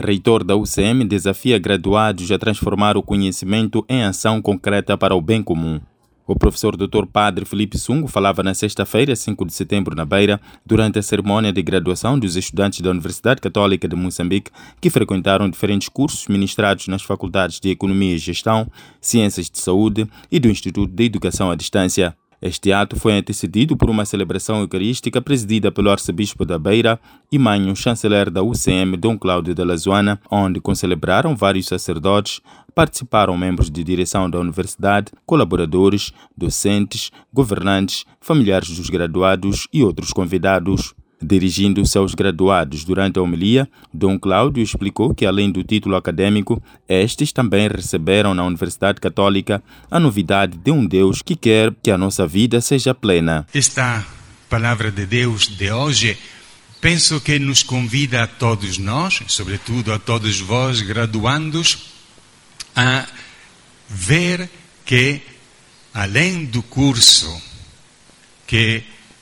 Reitor da UCM desafia graduados a transformar o conhecimento em ação concreta para o bem comum. O professor Dr. Padre Filipe Sungo falava na sexta-feira, 5 de setembro, na Beira, durante a cerimônia de graduação dos estudantes da Universidade Católica de Moçambique, que frequentaram diferentes cursos ministrados nas faculdades de Economia e Gestão, Ciências de Saúde e do Instituto de Educação à Distância. Este ato foi antecedido por uma celebração eucarística presidida pelo arcebispo da Beira e manho chanceler da UCM, Dom Cláudio de Lazoana, onde concelebraram vários sacerdotes, participaram membros de direção da universidade, colaboradores, docentes, governantes, familiares dos graduados e outros convidados. Dirigindo-se aos graduados durante a homilia, Dom Cláudio explicou que, além do título acadêmico, estes também receberam na Universidade Católica a novidade de um Deus que quer que a nossa vida seja plena. Esta palavra de Deus de hoje, penso que nos convida a todos nós, sobretudo a todos vós, graduandos, a ver que, além do curso que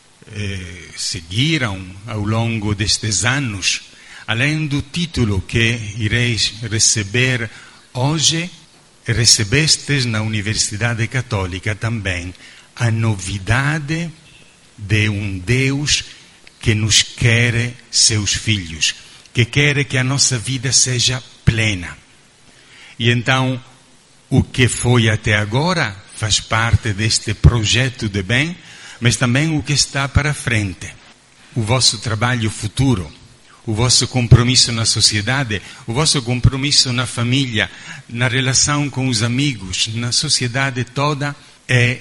seguiram ao longo destes anos, além do título que ireis receber hoje, recebestes na Universidade Católica também a novidade de um Deus que nos quer seus filhos, que quer que a nossa vida seja plena. E então, o que foi até agora faz parte deste projeto de bem, mas também o que está para frente. O vosso trabalho futuro, o vosso compromisso na sociedade, o vosso compromisso na família, na relação com os amigos, na sociedade toda, é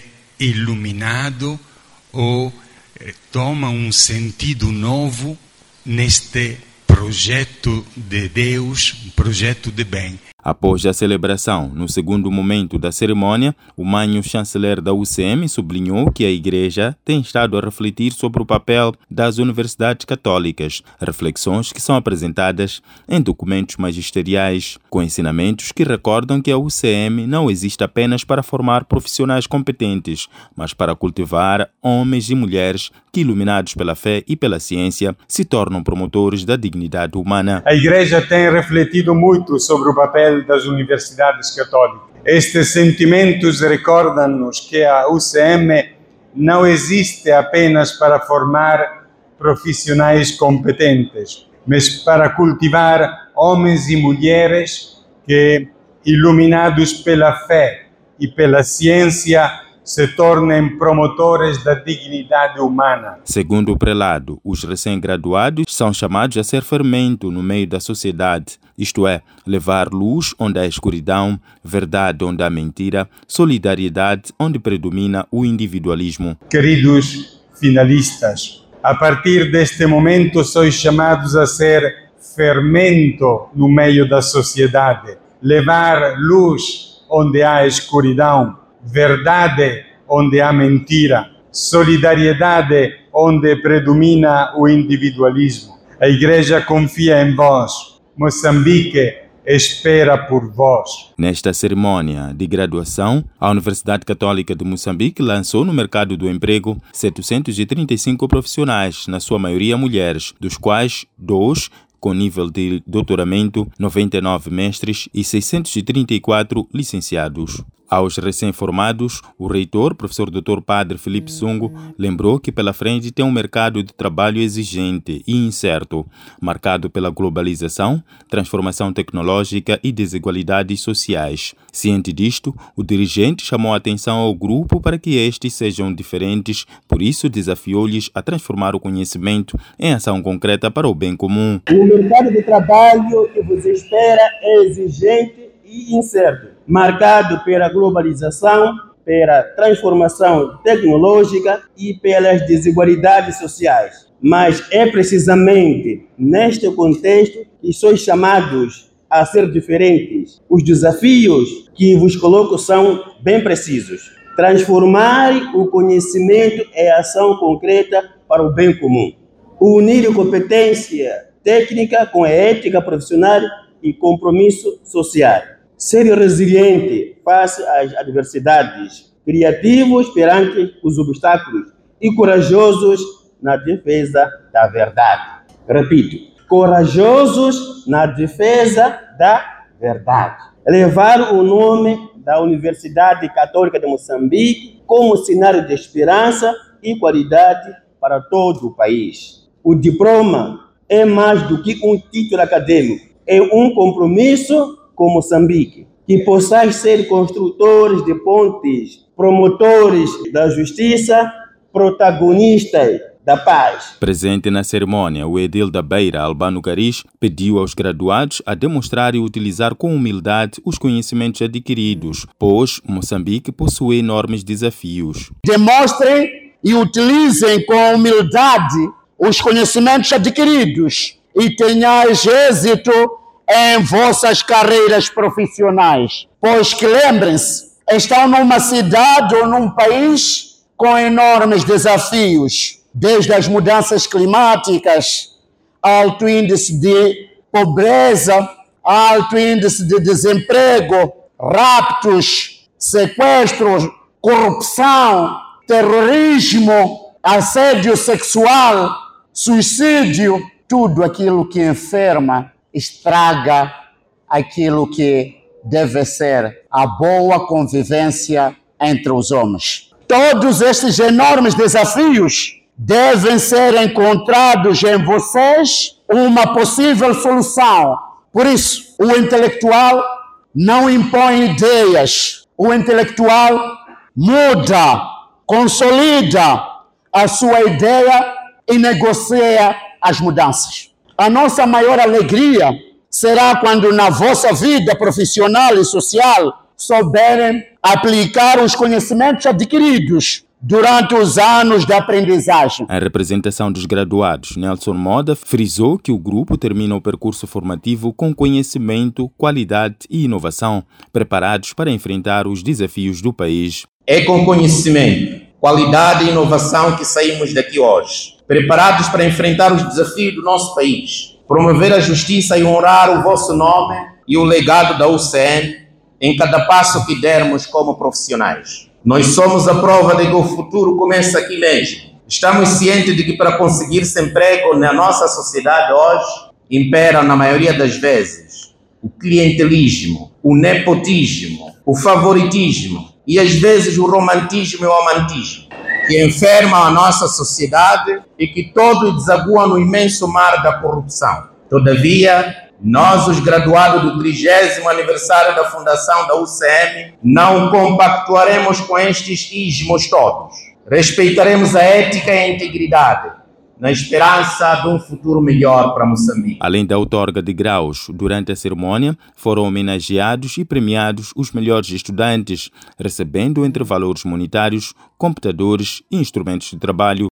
iluminado ou toma um sentido novo neste projeto de Deus, um projeto de bem. Após a celebração, no segundo momento da cerimônia, o manho chanceler da UCM sublinhou que a Igreja tem estado a refletir sobre o papel das universidades católicas, reflexões que são apresentadas em documentos magisteriais, com ensinamentos que recordam que a UCM não existe apenas para formar profissionais competentes, mas para cultivar homens e mulheres que, iluminados pela fé e pela ciência, se tornam promotores da dignidade humana. A Igreja tem refletido muito sobre o papel das universidades católicas. Estes sentimentos recordam-nos que a UCM não existe apenas para formar profissionais competentes, mas para cultivar homens e mulheres que, iluminados pela fé e pela ciência, se tornem promotores da dignidade humana. Segundo o prelado, os recém-graduados são chamados a ser fermento no meio da sociedade, isto é, levar luz onde há escuridão, verdade onde há mentira, solidariedade onde predomina o individualismo. Queridos finalistas, a partir deste momento sois chamados a ser fermento no meio da sociedade, levar luz onde há escuridão, verdade onde há mentira, solidariedade onde predomina o individualismo. A Igreja confia em vós. Moçambique espera por vós. Nesta cerimônia de graduação, a Universidade Católica de Moçambique lançou no mercado do emprego 735 profissionais, na sua maioria mulheres, dos quais 2 com nível de doutoramento, 99 mestres e 634 licenciados. Aos recém-formados, o reitor, professor Dr. Padre Filipe Sungo, lembrou que pela frente tem um mercado de trabalho exigente e incerto, marcado pela globalização, transformação tecnológica e desigualdades sociais. Ciente disto, o dirigente chamou a atenção ao grupo para que estes sejam diferentes, por isso desafiou-lhes a transformar o conhecimento em ação concreta para o bem comum. O mercado de trabalho que vos espera é exigente e incerto, marcado pela globalização, pela transformação tecnológica e pelas desigualdades sociais. Mas é precisamente neste contexto que sois chamados a ser diferentes. Os desafios que vos coloco são bem precisos. Transformar o conhecimento em ação concreta para o bem comum. Unir competência técnica com a ética profissional e compromisso social. Ser resiliente face às adversidades, criativos perante os obstáculos e corajosos na defesa da verdade. Repito, corajosos na defesa da verdade. Levar o nome da Universidade Católica de Moçambique como cenário de esperança e qualidade para todo o país. O diploma é mais do que um título acadêmico, é um compromisso com Moçambique, que possais ser construtores de pontes, promotores da justiça, protagonistas da paz. Presente na cerimônia, o edil da Beira, Albano Garis, pediu aos graduados a demonstrar e utilizar com humildade os conhecimentos adquiridos, pois Moçambique possui enormes desafios. Demonstrem e utilizem com humildade os conhecimentos adquiridos e tenhais êxito em vossas carreiras profissionais. Pois que lembrem-se, estão numa cidade ou num país com enormes desafios, desde as mudanças climáticas, alto índice de pobreza, alto índice de desemprego, raptos, sequestros, corrupção, terrorismo, assédio sexual, suicídio, tudo aquilo que enferma, estraga aquilo que deve ser a boa convivência entre os homens. Todos estes enormes desafios devem ser encontrados em vocês uma possível solução. Por isso, o intelectual não impõe ideias. O intelectual muda, consolida a sua ideia e negocia as mudanças. A nossa maior alegria será quando na vossa vida profissional e social souberem aplicar os conhecimentos adquiridos durante os anos de aprendizagem. A representação dos graduados, Nelson Moda, frisou que o grupo termina o percurso formativo com conhecimento, qualidade e inovação, preparados para enfrentar os desafios do país. É com conhecimento, qualidade e inovação que saímos daqui hoje, preparados para enfrentar os desafios do nosso país, promover a justiça e honrar o vosso nome e o legado da UCN em cada passo que dermos como profissionais. Nós somos a prova de que o futuro começa aqui mesmo. Estamos cientes de que para conseguir-se emprego na nossa sociedade hoje, impera na maioria das vezes o clientelismo, o nepotismo, o favoritismo e às vezes o romantismo e o amantismo, que enfermam a nossa sociedade e que todo desagua no imenso mar da corrupção. Todavia, nós, os graduados do 30º aniversário da fundação da UCM, não compactuaremos com estes ismos todos. Respeitaremos a ética e a integridade, na esperança de um futuro melhor para Moçambique. Além da outorga de graus, durante a cerimônia foram homenageados e premiados os melhores estudantes, recebendo entre valores monetários, computadores e instrumentos de trabalho.